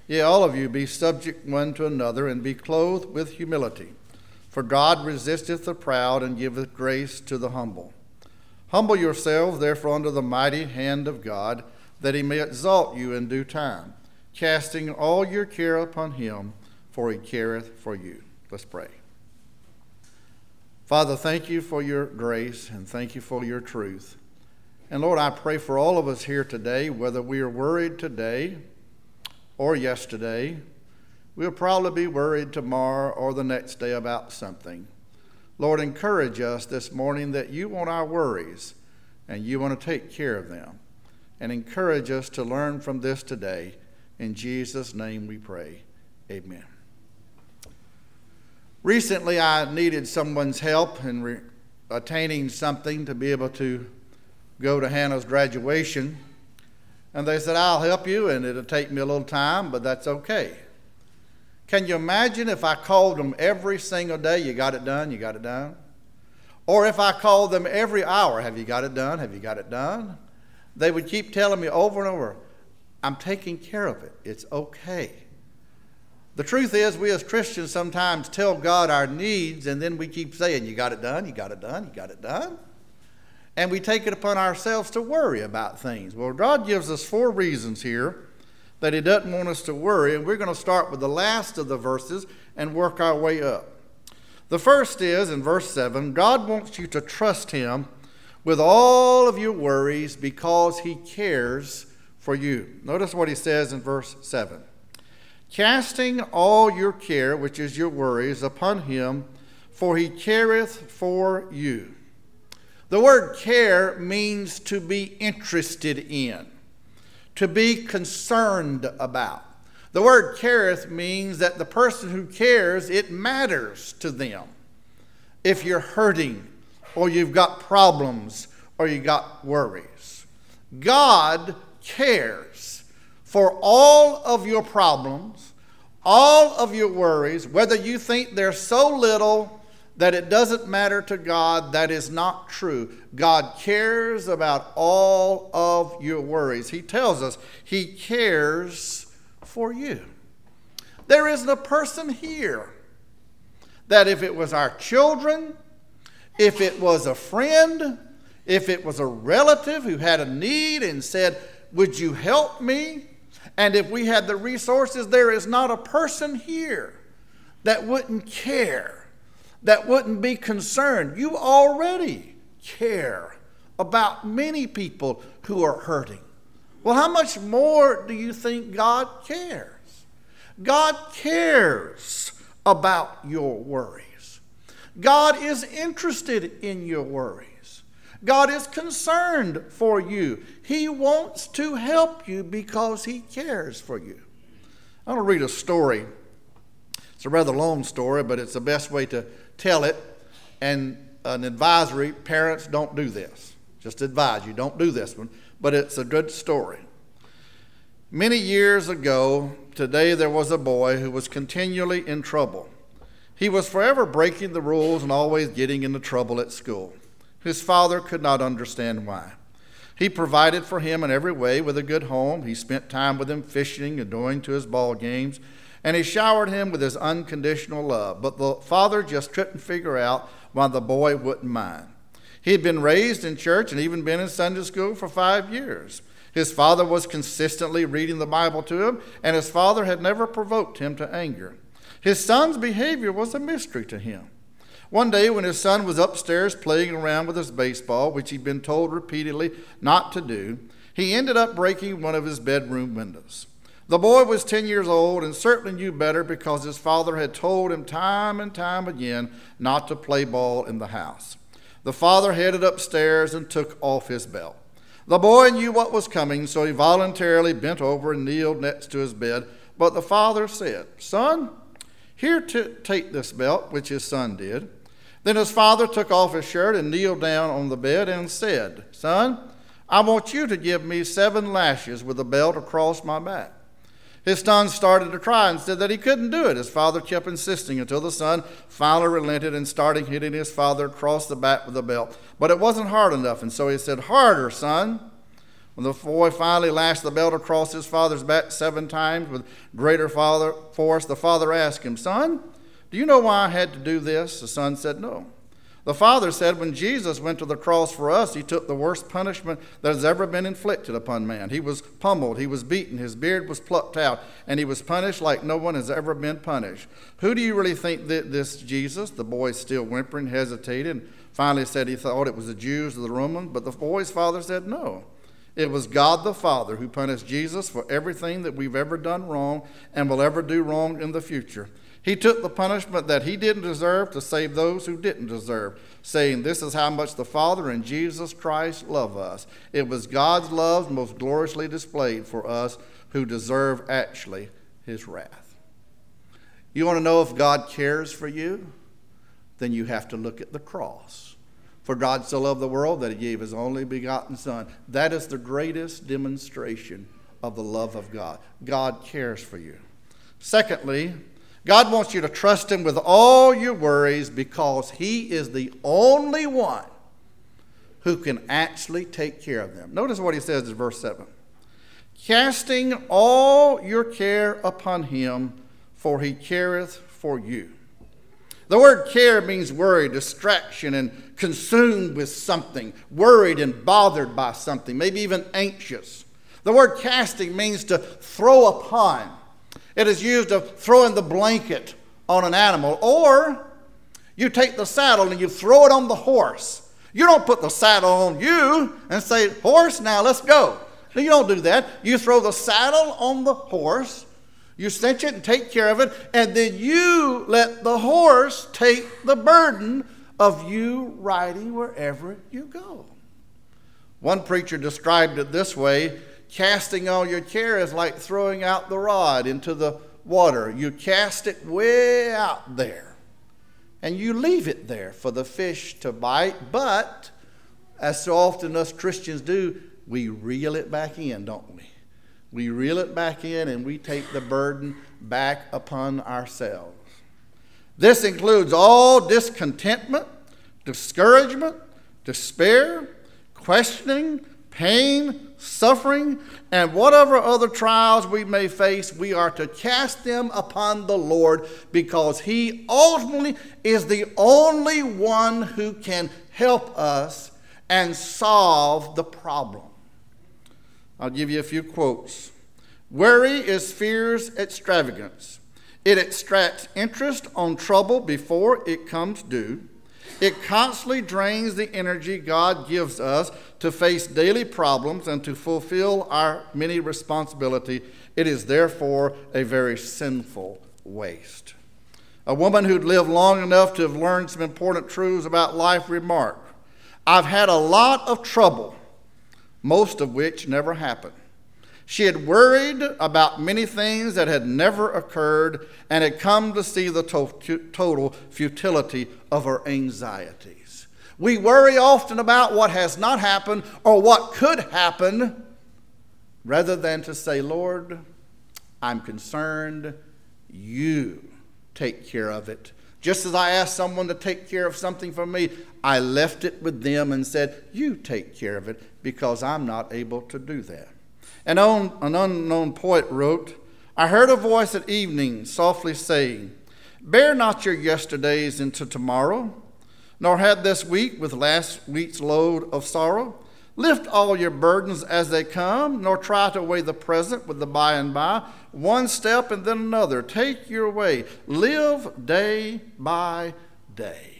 Yea, all of you be subject one to another, and be clothed with humility. For God resisteth the proud, and giveth grace to the humble. Humble yourselves, therefore, under the mighty hand of God, that he may exalt you in due time, casting all your care upon him, for he careth for you. Let's pray. Father, thank you for your grace, and thank you for your truth. And Lord, I pray for all of us here today, whether we are worried today or yesterday, we'll probably be worried tomorrow or the next day about something. Lord, encourage us this morning that you want our worries and you want to take care of them. And encourage us to learn from this today. In Jesus' name we pray. Amen. Recently, I needed someone's help in attaining something to be able to go to Hannah's graduation. And they said, I'll help you, and it'll take me a little time, but that's okay. Can you imagine if I called them every single day, you got it done, you got it done? Or if I called them every hour, have you got it done, have you got it done? They would keep telling me over and over, I'm taking care of it, it's okay. The truth is, we as Christians sometimes tell God our needs, and then we keep saying, you got it done, you got it done, you got it done. And we take it upon ourselves to worry about things. Well, God gives us 4 reasons here that he doesn't want us to worry, and we're going to start with the last of the verses and work our way up. The first is, in verse 7, God wants you to trust him with all of your worries because he cares for you. Notice what he says in verse 7. Casting all your care, which is your worries, upon him, for he careth for you. The word care means to be interested in, to be concerned about. The word careth means that the person who cares, it matters to them. If you're hurting, or you've got problems, or you got worries. God cares for all of your problems, all of your worries, whether you think they're so little that it doesn't matter to God. That is not true. God cares about all of your worries. He tells us he cares for you. There isn't a person here that if it was our children, if it was a friend, if it was a relative who had a need and said, would you help me? And if we had the resources, there is not a person here that wouldn't care, that wouldn't be concerned. You already care about many people who are hurting. Well, how much more do you think God cares? God cares about your worries. God is interested in your worries. God is concerned for you. He wants to help you because he cares for you. I want to read a story. It's a rather long story, but it's the best way to tell it. And an advisory, parents, don't do this. Just advise you, don't do this one. But it's a good story. Many years ago, today there was a boy who was continually in trouble. He was forever breaking the rules and always getting into trouble at school. His father could not understand why. He provided for him in every way with a good home. He spent time with him fishing and going to his ball games. And he showered him with his unconditional love. But the father just couldn't figure out why the boy wouldn't mind. He had been raised in church and even been in Sunday school for 5 years. His father was consistently reading the Bible to him, and his father had never provoked him to anger. His son's behavior was a mystery to him. One day when his son was upstairs playing around with his baseball, which he'd been told repeatedly not to do, he ended up breaking one of his bedroom windows. The boy was 10 years old and certainly knew better because his father had told him time and time again not to play ball in the house. The father headed upstairs and took off his belt. The boy knew what was coming, so he voluntarily bent over and kneeled next to his bed. But the father said, "Son, here, take this belt," which his son did. Then his father took off his shirt and kneeled down on the bed and said, "Son, I want you to give me 7 lashes with a belt across my back." His son started to cry and said that he couldn't do it. His father kept insisting until the son finally relented and started hitting his father across the back with the belt. But it wasn't hard enough, and so he said, "Harder, son." When the boy finally lashed the belt across his father's back 7 times with greater force, the father asked him, "Son, do you know why I had to do this?" The son said, "No." The father said, "When Jesus went to the cross for us, he took the worst punishment that has ever been inflicted upon man. He was pummeled, he was beaten, his beard was plucked out, and he was punished like no one has ever been punished. Who do you really think that this Jesus?" The boy, still whimpering, hesitated, and finally said he thought it was the Jews or the Romans. But the boy's father said, "No. It was God the Father who punished Jesus for everything that we've ever done wrong and will ever do wrong in the future. He took the punishment that he didn't deserve to save those who didn't deserve, saying, 'This is how much the Father and Jesus Christ love us.' It was God's love most gloriously displayed for us who deserve actually his wrath." You want to know if God cares for you? Then you have to look at the cross. For God so loved the world that he gave his only begotten Son. That is the greatest demonstration of the love of God. God cares for you. Secondly, God wants you to trust him with all your worries because he is the only one who can actually take care of them. Notice what he says in verse 7. "Casting all your care upon him, for he careth for you." The word care means worry, distraction, and consumed with something, worried and bothered by something, maybe even anxious. The word casting means to throw upon. It is used of throwing the blanket on an animal, or you take the saddle and you throw it on the horse. You don't put the saddle on you and say, "Horse, now let's go." No, you don't do that. You throw the saddle on the horse, you cinch it and take care of it, and then you let the horse take the burden of you riding wherever you go. One preacher described it this way: casting all your care is like throwing out the rod into the water. You cast it way out there, and you leave it there for the fish to bite. But, as so often us Christians do, we reel it back in, don't we? We reel it back in, and we take the burden back upon ourselves. This includes all discontentment, discouragement, despair, questioning, pain, suffering, and whatever other trials we may face. We are to cast them upon the Lord because he ultimately is the only one who can help us and solve the problem. I'll give you a few quotes. "Worry is fear's extravagance. It extracts interest on trouble before it comes due. It constantly drains the energy God gives us to face daily problems and to fulfill our many responsibilities. It is therefore a very sinful waste." A woman who'd lived long enough to have learned some important truths about life remarked, "I've had a lot of trouble, most of which never happened." She had worried about many things that had never occurred and had come to see the total futility of her anxieties. We worry often about what has not happened or what could happen rather than to say, "Lord, I'm concerned. You take care of it." Just as I asked someone to take care of something for me, I left it with them and said, "You take care of it," because I'm not able to do that. An unknown poet wrote, "I heard a voice at evening softly saying, 'Bear not your yesterdays into tomorrow, nor have this week with last week's load of sorrow. Lift all your burdens as they come, nor try to weigh the present with the by and by. One step and then another. Take your way. Live day by day.'"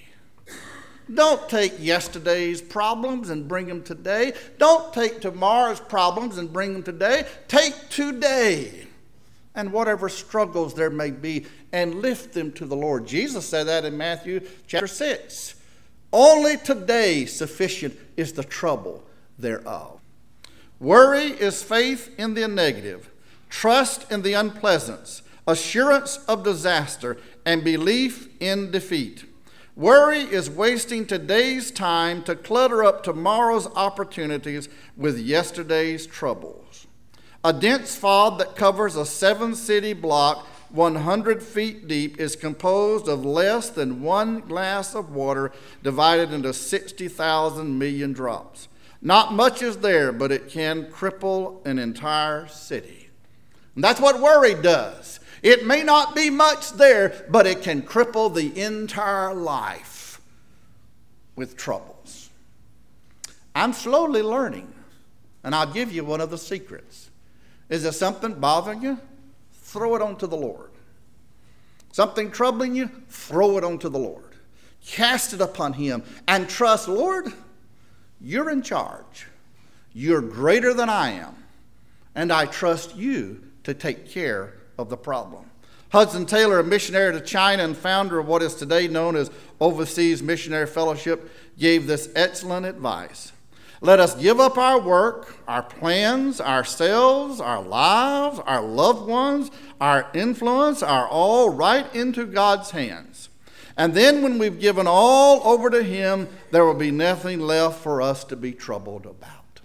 Don't take yesterday's problems and bring them today. Don't take tomorrow's problems and bring them today. Take today and whatever struggles there may be and lift them to the Lord. Jesus said that in Matthew chapter 6. Only today sufficient is the trouble thereof. Worry is faith in the negative, trust in the unpleasant, assurance of disaster, and belief in defeat. Worry is wasting today's time to clutter up tomorrow's opportunities with yesterday's troubles. A dense fog that covers a 7-city block 100 feet deep is composed of less than one glass of water divided into 60,000 million drops. Not much is there, but it can cripple an entire city. And that's what worry does. It may not be much there, but it can cripple the entire life with troubles. I'm slowly learning, and I'll give you one of the secrets. Is there something bothering you? Throw it onto the Lord. Something troubling you? Throw it onto the Lord. Cast it upon Him and trust, Lord, you're in charge. You're greater than I am, and I trust you to take care of the problem. Hudson Taylor, a missionary to China and founder of what is today known as Overseas Missionary Fellowship, gave this excellent advice. Let us give up our work, our plans, ourselves, our lives, our loved ones, our influence, our all right into God's hands. And then when we've given all over to Him, there will be nothing left for us to be troubled about.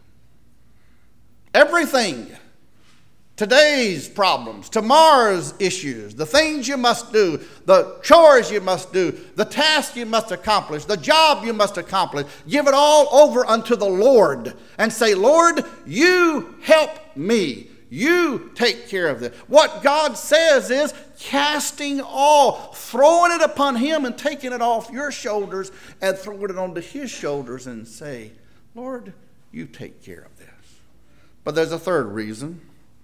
Everything. Today's problems, tomorrow's issues, the things you must do, the chores you must do, the tasks you must accomplish, the job you must accomplish. Give it all over unto the Lord and say, Lord, you help me. You take care of this. What God says is casting all, throwing it upon Him and taking it off your shoulders and throwing it onto His shoulders and say, Lord, you take care of this. But there's a third reason.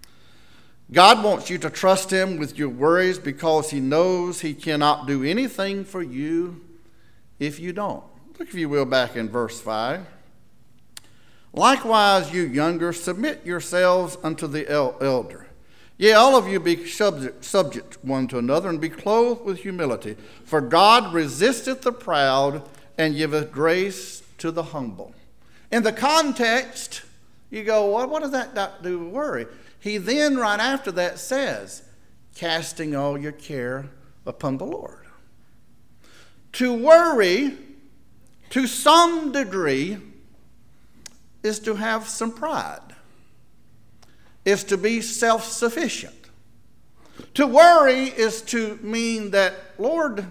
God wants you to trust Him with your worries because He knows He cannot do anything for you if you don't. Look, if you will, back in verse 5. Likewise, you younger, submit yourselves unto the elder. Yea, all of you be subject one to another, and be clothed with humility. For God resisteth the proud, and giveth grace to the humble. In the context, you go, well, what does that got to do with worry? He then, right after that, says, casting all your care upon the Lord. To worry, to some degree, is to have some pride, is to be self-sufficient. To worry is to mean that, Lord,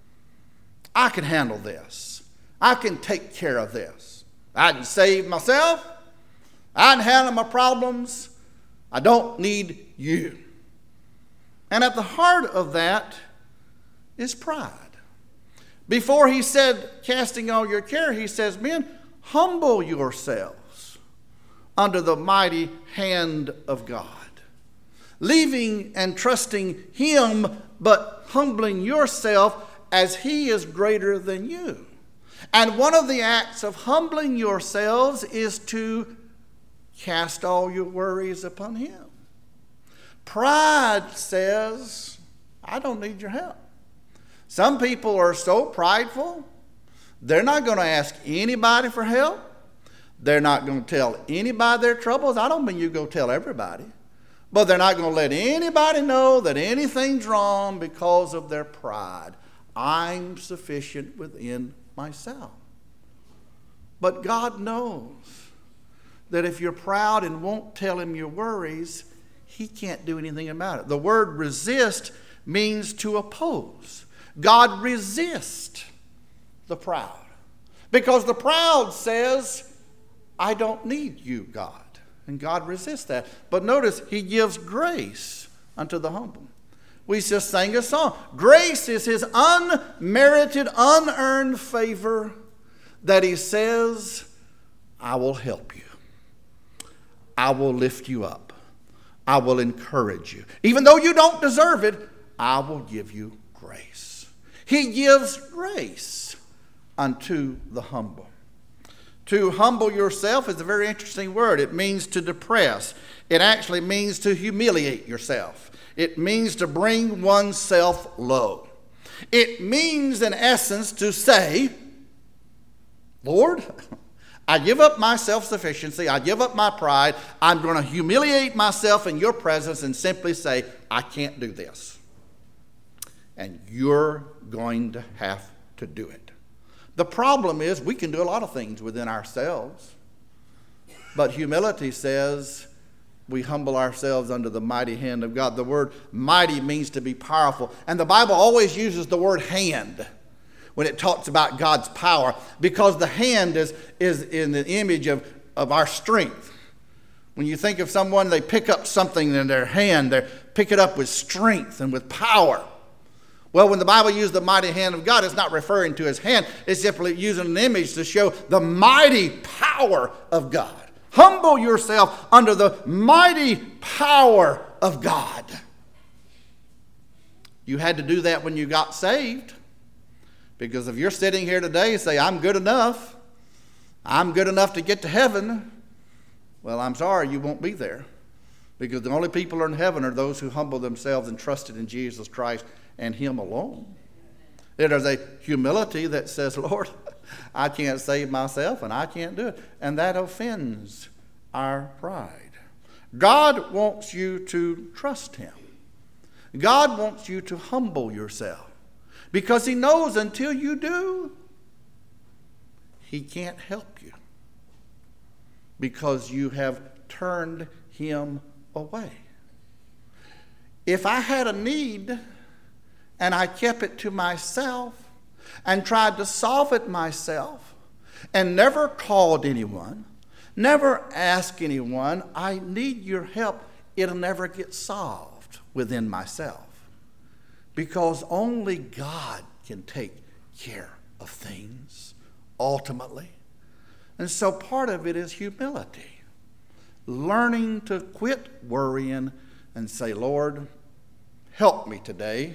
I can handle this. I can take care of this. I can save myself. I can handle my problems. I don't need you. And at the heart of that is pride. Before he said, casting all your care, he says, men, humble yourselves under the mighty hand of God. Leaving and trusting Him, but humbling yourself as He is greater than you. And one of the acts of humbling yourselves is to cast all your worries upon Him. Pride says, I don't need your help. Some people are so prideful, they're not going to ask anybody for help. They're not going to tell anybody their troubles. I don't mean you go tell everybody. But they're not going to let anybody know that anything's wrong because of their pride. I'm sufficient within myself. But God knows that if you're proud and won't tell Him your worries, He can't do anything about it. The word resist means to oppose. God resists the proud. Because the proud says, I don't need you, God. And God resists that. But notice, He gives grace unto the humble. We just sang a song. Grace is His unmerited, unearned favor that He says, I will help you. I will lift you up. I will encourage you. Even though you don't deserve it, I will give you grace. He gives grace unto the humble. To humble yourself is a very interesting word. It means to depress. It actually means to humiliate yourself. It means to bring oneself low. It means, in essence, to say, Lord, I give up my self-sufficiency. I give up my pride. I'm going to humiliate myself in your presence and simply say, I can't do this. And you're going to have to do it. The problem is we can do a lot of things within ourselves. But humility says we humble ourselves under the mighty hand of God. The word mighty means to be powerful. And the Bible always uses the word hand when it talks about God's power, because the hand is in the image of of our strength. When you think of someone, they pick up something in their hand, they pick it up with strength and with power. Well, when the Bible uses the mighty hand of God, it's not referring to his hand. It's simply using an image to show the mighty power of God. Humble yourself under the mighty power of God. You had to do that when you got saved. Because if you're sitting here today and say, I'm good enough to get to heaven, well, I'm sorry, you won't be there. Because the only people who are in heaven are those who humble themselves and trusted in Jesus Christ and him alone. It is a humility that says, Lord, I can't save myself and I can't do it. And that offends our pride. God wants you to trust him. God wants you to humble yourself. Because he knows until you do, he can't help you. Because you have turned him away. If I had a need and I kept it to myself and tried to solve it myself and never called anyone, never asked anyone, I need your help, it'll never get solved within myself. Because only God can take care of things ultimately. And so part of it is humility. Learning to quit worrying and say, Lord, help me today.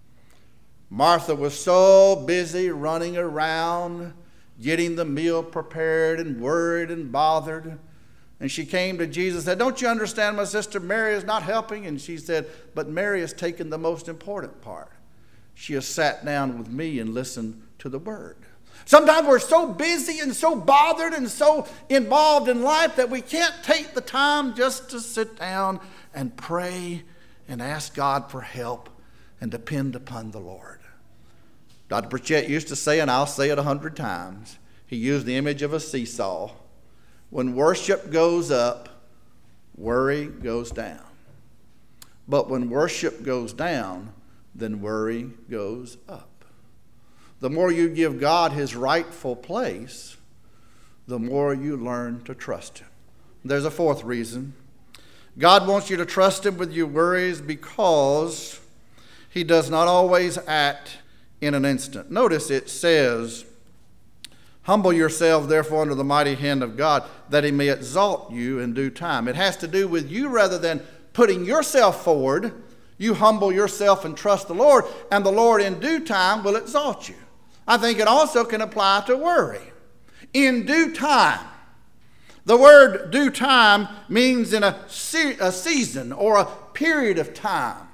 Martha was so busy running around, getting the meal prepared and worried and bothered. And she came to Jesus and said, don't you understand my sister Mary is not helping? And she said, but Mary has taken the most important part. She has sat down with me and listened to the word. Sometimes we're so busy and so bothered and so involved in life that we can't take the time just to sit down and pray and ask God for help and depend upon the Lord. Dr. Pritchett used to say, and I'll say it 100 times, he used the image of a seesaw. When worship goes up, worry goes down. But when worship goes down, then worry goes up. The more you give God his rightful place, the more you learn to trust him. There's a fourth reason. God wants you to trust him with your worries because he does not always act in an instant. Notice it says, humble yourself, therefore, under the mighty hand of God, that he may exalt you in due time. It has to do with you rather than putting yourself forward. You humble yourself and trust the Lord, and the Lord in due time will exalt you. I think it also can apply to worry. In due time. The word due time means in a season or a period of time.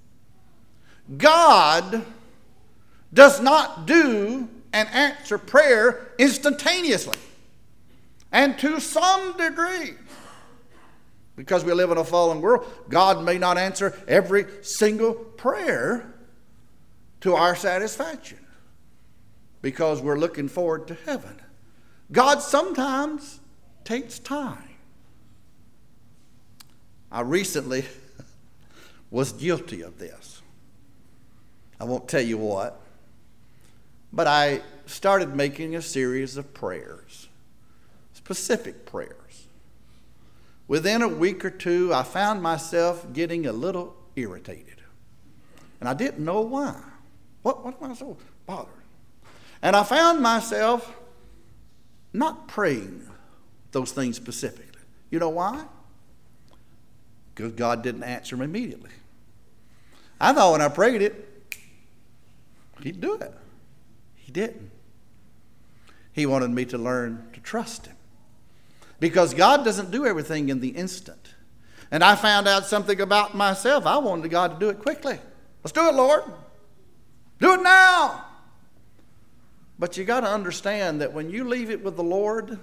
God does not do and answer prayer instantaneously. And to some degree, because we live in a fallen world, God may not answer every single prayer to our satisfaction because we're looking forward to heaven. God sometimes takes time. I recently was guilty of this. I won't tell you what. But I started making a series of prayers, specific prayers. Within a week or two, I found myself getting a little irritated. And I didn't know why. What am I so bothered? And I found myself not praying those things specifically. You know why? Because God didn't answer me immediately. I thought when I prayed it, he'd do it. He didn't. He wanted me to learn to trust him. Because God doesn't do everything in the instant. And I found out something about myself. I wanted God to do it quickly. Let's do it, Lord. Do it now. But you got to understand that when you leave it with the Lord's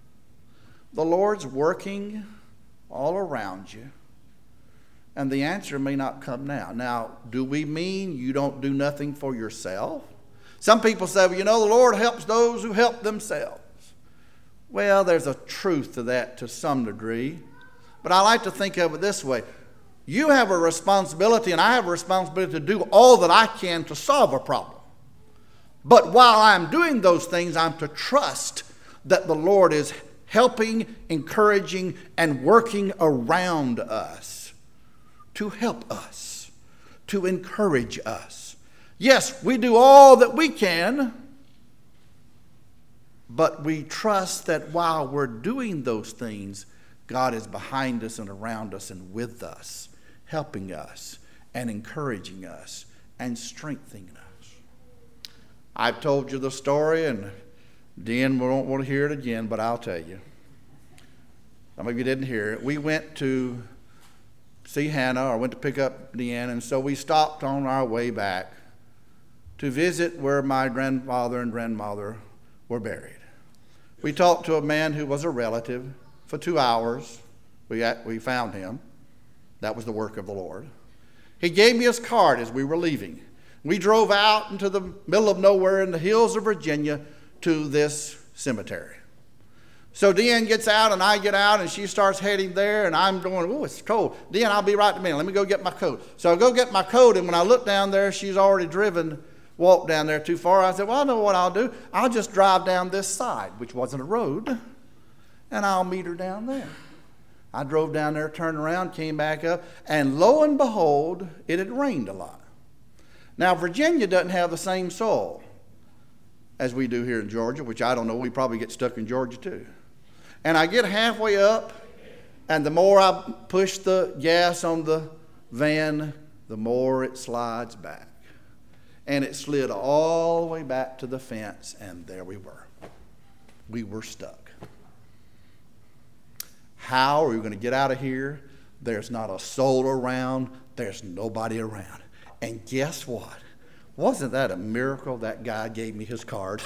working all around you. And the answer may not come now. Now, do we mean you don't do nothing for yourself? Some people say, well, the Lord helps those who help themselves. Well, there's a truth to that to some degree. But I like to think of it this way. You have a responsibility and I have a responsibility to do all that I can to solve a problem. But while I'm doing those things, I'm to trust that the Lord is helping, encouraging, and working around us to help us, to encourage us. Yes, we do all that we can, but we trust that while we're doing those things, God is behind us and around us and with us, helping us and encouraging us and strengthening us. I've told you the story, and Dan won't want to hear it again, but I'll tell you. Some of you didn't hear it. We went to see Hannah, or went to pick up Deanne, and so we stopped on our way back to visit where my grandfather and grandmother were buried. We talked to a man who was a relative for 2 hours. We found him. That was the work of the Lord. He gave me his card as we were leaving. We drove out into the middle of nowhere in the hills of Virginia to this cemetery. So Deanne gets out and I get out and she starts heading there, and I'm going, oh, it's cold. Deanne, I'll be right in a minute. Let me go get my coat. So I go get my coat, and when I look down there, she's already walked down there too far. I said, well, I know what I'll do. I'll just drive down this side, which wasn't a road, and I'll meet her down there. I drove down there, turned around, came back up, and lo and behold, it had rained a lot. Now, Virginia doesn't have the same soil as we do here in Georgia, which I don't know. We probably get stuck in Georgia too. And I get halfway up, and the more I push the gas on the van, the more it slides back. And it slid all the way back to the fence, and there we were. We were stuck. How are we going to get out of here? There's not a soul around. There's nobody around. And guess what? Wasn't that a miracle that guy gave me his card?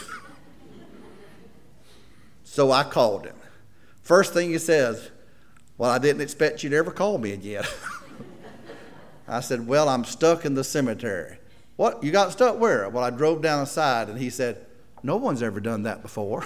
So I called him. First thing he says, well, I didn't expect you to ever call me again. I said, well, I'm stuck in the cemetery. What? You got stuck where? Well, I drove down the side, and he said, no one's ever done that before.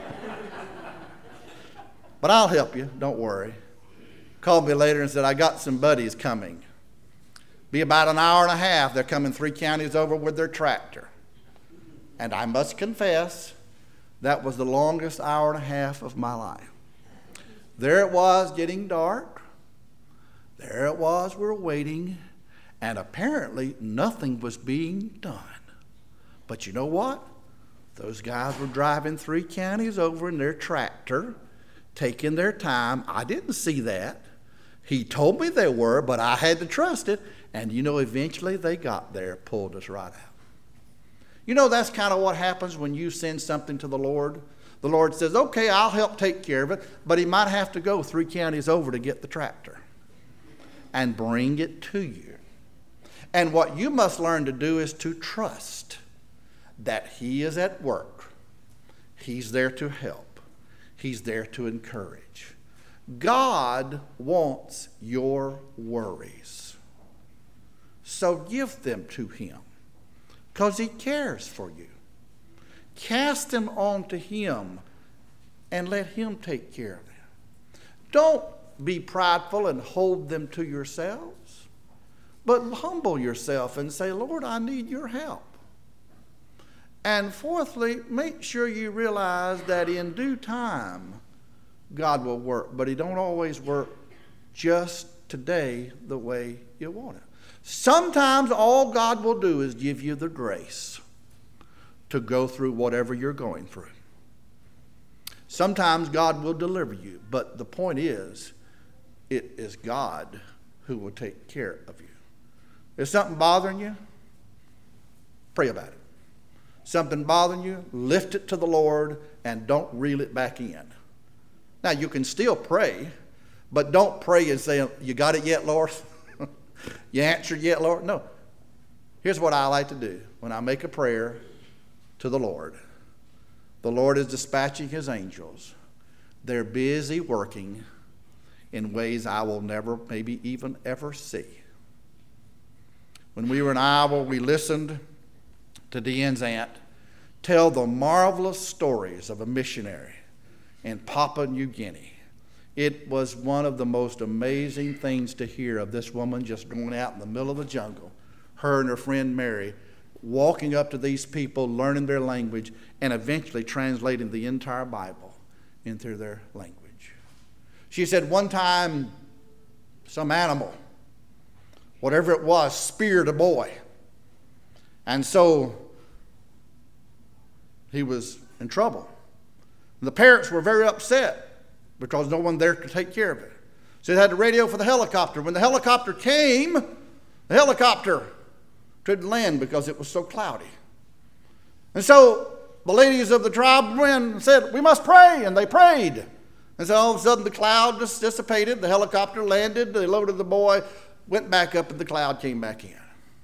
But I'll help you, don't worry. Called me later and said, I got some buddies coming. Be about an hour and a half. They're coming 3 counties over with their tractor. And I must confess, that was the longest hour and a half of my life. There it was, getting dark. There it was, we're waiting. And apparently nothing was being done. But you know what? Those guys were driving 3 counties over in their tractor, taking their time. I didn't see that. He told me they were, but I had to trust it. And you know, eventually they got there, pulled us right out. You know, that's kind of what happens when you send something to the Lord. The Lord says, okay, I'll help take care of it, but he might have to go 3 counties over to get the tractor and bring it to you. And what you must learn to do is to trust that he is at work. He's there to help. He's there to encourage. God wants your worries. So give them to him because he cares for you. Cast them on to him and let him take care of them. Don't be prideful and hold them to yourselves, but humble yourself and say, Lord, I need your help. And fourthly, make sure you realize that in due time, God will work, but he don't always work just today the way you want it. Sometimes all God will do is give you the grace to go through whatever you're going through. Sometimes God will deliver you, but the point is, it is God who will take care of you. Is something bothering you? Pray about it. Something bothering you? Lift it to the Lord and don't reel it back in. Now, you can still pray, but don't pray and say, you got it yet, Lord? You answered yet, Lord? No. Here's what I like to do when I make a prayer to the Lord. The Lord is dispatching his angels. They're busy working in ways I will never, maybe even ever see. When we were in Iowa, we listened to Deanne's aunt tell the marvelous stories of a missionary in Papua New Guinea. It was one of the most amazing things to hear of this woman just going out in the middle of the jungle, her and her friend Mary, walking up to these people, learning their language, and eventually translating the entire Bible. into their language. She said one time some animal, whatever it was, speared a boy. And so he was in trouble. And the parents were very upset because no one there to take care of it. So they had to radio for the helicopter. When the helicopter came, the helicopter couldn't land because it was so cloudy. And so the ladies of the tribe went and said, we must pray. And they prayed. And so all of a sudden the cloud just dissipated. The helicopter landed. They loaded the boy, went back up, and the cloud came back in.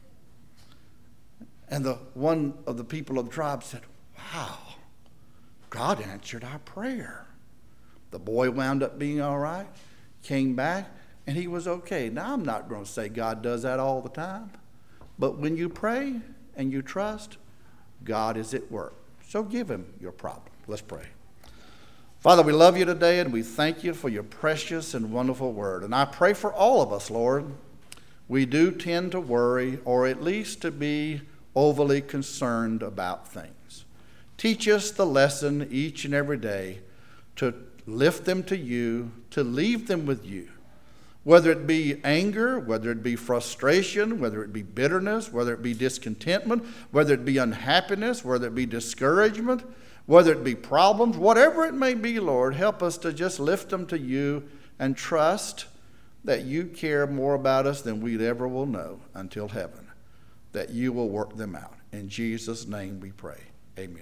And one of the people of the tribe said, wow, God answered our prayer. The boy wound up being all right, came back, and he was okay. Now, I'm not going to say God does that all the time. But when you pray and you trust, God is at work. So give him your problem. Let's pray. Father, we love you today, and we thank you for your precious and wonderful word. And I pray for all of us, Lord. We do tend to worry, or at least to be overly concerned about things. Teach us the lesson each and every day to lift them to you, to leave them with you. Whether it be anger, whether it be frustration, whether it be bitterness, whether it be discontentment, whether it be unhappiness, whether it be discouragement, whether it be problems, whatever it may be, Lord, help us to just lift them to you and trust that you care more about us than we ever will know until heaven, that you will work them out. In Jesus' name we pray. Amen.